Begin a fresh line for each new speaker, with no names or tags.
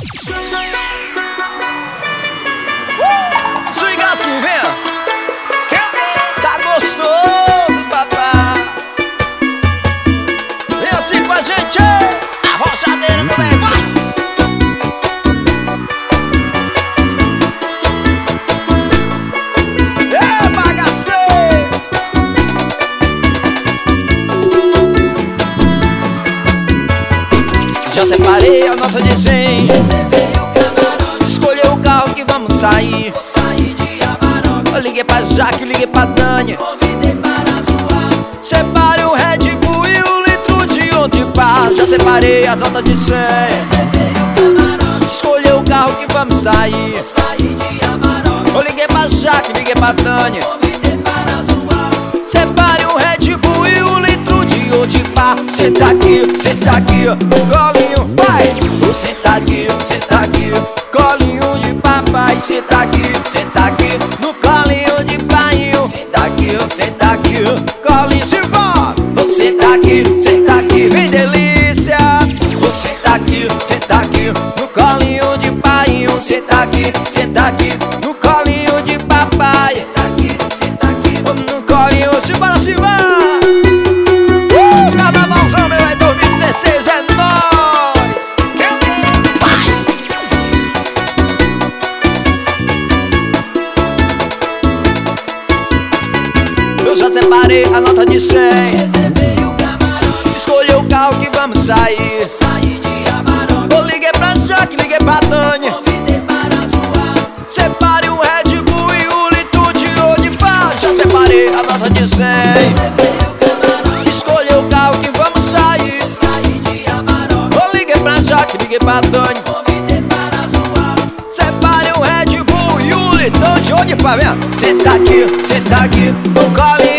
Swinga assim, vem. Tá gostoso, papá. Vem assim com a gente, a rochadeira também, vai. Já separei a nota de 100. Escolheu o carro que vamos sair. Eu liguei pra Jaque, liguei pra Dani. Separe o Red Bull e o litro de Ondipar. Já separei as notas de 100. Escolheu o carro que vamos sair. Eu liguei pra Jaque, liguei pra Dani. Separe o Red Bull e o litro de Ondipar. Senta aqui, colinho, vai. Senta aqui, colinho de papai. Senta aqui, no colinho de pai. Senta aqui, colinho, se embora. Senta aqui, vem delícia. Senta aqui, no colinho de pai. Senta aqui, no colinho de papai. Senta aqui, no colinho, se embora, se embora. Carnavalzão, meu, é 2016, é nóis! Vai! Eu já separei a nota de 100. Escolheu o carro que vamos sair. Eu liguei pra Jaque, liguei pra Dani. Separe o Red Bull e o litro de Ondipar. Já separei a nota de 100. Escolheu o carro que vamos sair. Eu liguei pra Jaque, liguei pra Dani. Separe o Red Bull e o litro de Ondipar. Senta aqui, no colinho